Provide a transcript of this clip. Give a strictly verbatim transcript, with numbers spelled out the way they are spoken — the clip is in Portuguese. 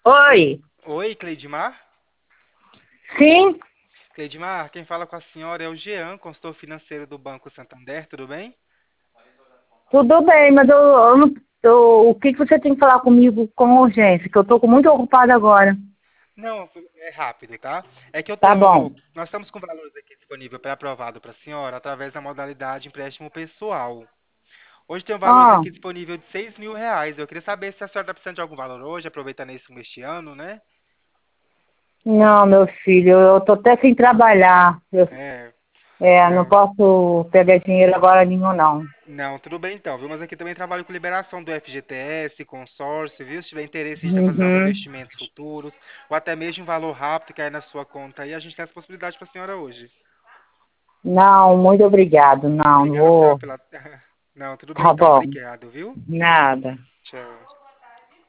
Oi, Oi, oi, Cleidmar? sim, Cleidmar, quem fala com a senhora é o Jean, consultor financeiro do Banco Santander, tudo bem? tudo bem, mas eu, eu não, eu- o que, que você tem que falar comigo com urgência? Que eu tô muito ocupada agora. Não, é rápido, tá? É que eu Tá tô. bom. Nós estamos com valores aqui disponível para aprovado para a senhora através da modalidade empréstimo pessoal. Hoje tem um valores Ah, aqui disponível de seis mil reais. Eu queria saber se a senhora está precisando de algum valor hoje, aproveitando esse este ano, né? não, meu filho, eu tô até sem trabalhar. Eu, É, é, não não. posso pegar dinheiro agora nenhum, não. Não, tudo bem então, viu? Mas aqui também trabalho com liberação do F G T S, consórcio, viu? Se tiver interesse em estar fazendo alguns Uhum. investimentos futuros, ou até mesmo um valor rápido que é na sua conta aí, a gente tem essa possibilidade para a senhora hoje. Não, muito obrigado. Não, não Obrigado, não, vou. pela. Não, tudo bem Tá então, bom. obrigado, viu? Nada. Tchau.